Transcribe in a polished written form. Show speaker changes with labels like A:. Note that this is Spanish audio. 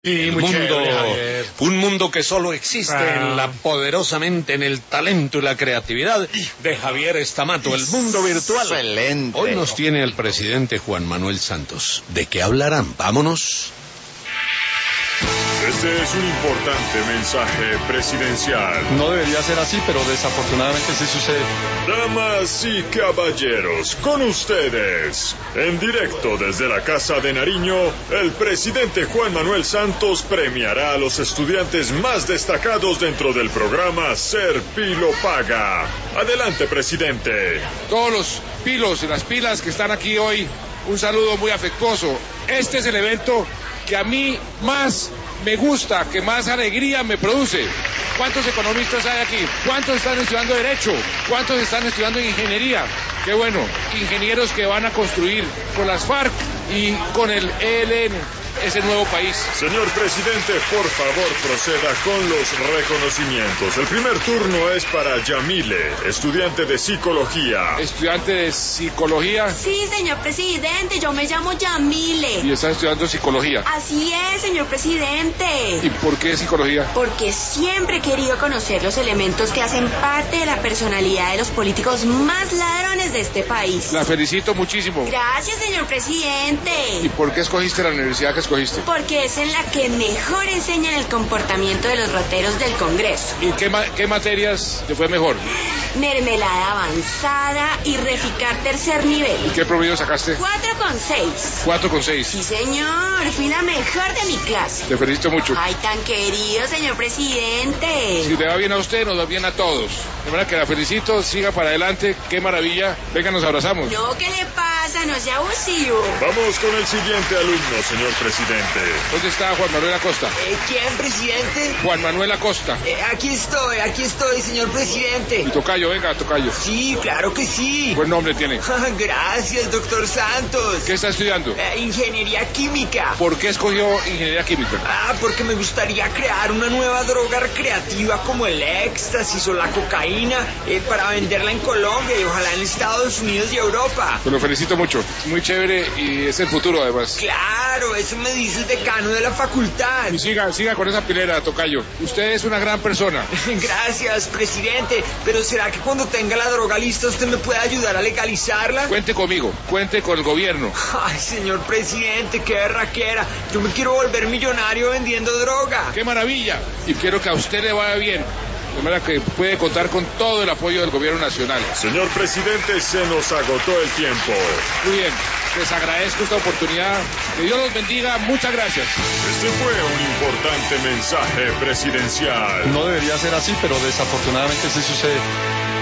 A: Y un mundo que solo existe poderosamente en el talento y la creatividad de Javier Estamato, el mundo virtual.
B: Excelente.
A: Hoy nos tiene el presidente Juan Manuel Santos. ¿De qué hablarán? Vámonos.
C: Este es un importante mensaje presidencial.
D: No debería ser así, pero desafortunadamente sí sucede.
C: Damas y caballeros, con ustedes, en directo desde la Casa de Nariño, el presidente Juan Manuel Santos premiará a los estudiantes más destacados dentro del programa Ser Pilo Paga. Adelante, presidente.
E: Todos los pilos y las pilas que están aquí hoy, un saludo muy afectuoso. Este es el evento que a mí más me gusta, que más alegría me produce. ¿Cuántos economistas hay aquí? ¿Cuántos están estudiando Derecho? ¿Cuántos están estudiando Ingeniería? Qué bueno, ingenieros que van a construir con las FARC y con el ELN ese nuevo país.
C: Señor presidente, por favor proceda con los reconocimientos. El primer turno es para Yamile, estudiante de Psicología.
E: ¿Estudiante de Psicología?
F: Sí, señor presidente, yo me llamo Yamile.
E: ¿Y está estudiando Psicología?
F: Así es, señor presidente.
E: ¿Y por qué Psicología?
F: Porque siempre he querido conocer los elementos que hacen parte de la personalidad de los políticos más ladrones de este país.
E: La felicito muchísimo.
F: Gracias, señor presidente.
E: ¿Y por qué escogiste la universidad que escogiste?
F: Porque es en la que mejor enseñan el comportamiento de los rateros del Congreso.
E: ¿Y qué materias te fue mejor?
F: Mermelada avanzada y reficar tercer nivel.
E: ¿Y qué promedio sacaste?
F: 4,6.
E: 4,6.
F: Sí, señor, fui la mejor de mi clase.
E: Te felicito mucho.
F: Ay, tan querido, señor presidente.
E: Si te va bien a usted, nos va bien a todos. De manera que la felicito, siga para adelante, qué maravilla. Venga, nos abrazamos.
F: No, ¿qué le pasa? No sea abusivo.
C: Vamos con el siguiente alumno, señor presidente.
E: ¿Dónde está Juan Manuel Acosta?
G: ¿Quién, presidente?
E: Juan Manuel Acosta.
G: Aquí estoy, señor presidente.
E: Y Tocayo, venga, Tocayo.
G: Sí, claro que sí.
E: Buen nombre tiene.
G: Gracias, doctor Santos.
E: ¿Qué está estudiando?
G: Ingeniería química.
E: ¿Por qué escogió Ingeniería Química?
G: Porque me gustaría crear una nueva droga recreativa como el éxtasis o la cocaína para venderla en Colombia y ojalá en Estados Unidos y Europa.
E: Pues lo felicito mucho. Muy chévere y es el futuro además.
G: Claro, eso me dice el decano de la facultad.
E: Y siga con esa pilera, Tocayo. Usted es una gran persona.
G: Gracias, presidente. Pero ¿será que cuando tenga la droga lista usted me puede ayudar a legalizarla?
E: Cuente conmigo, cuente con el gobierno.
G: Ay, señor presidente, qué berraquera. Yo me quiero volver millonario vendiendo droga.
E: ¡Qué maravilla! Y quiero que a usted le vaya bien. De manera que puede contar con todo el apoyo del gobierno nacional.
C: Señor presidente, se nos agotó el tiempo.
E: Muy bien, les agradezco esta oportunidad. Que Dios los bendiga, muchas gracias.
C: Este fue un importante mensaje presidencial.
D: No debería ser así, pero desafortunadamente sí sucede.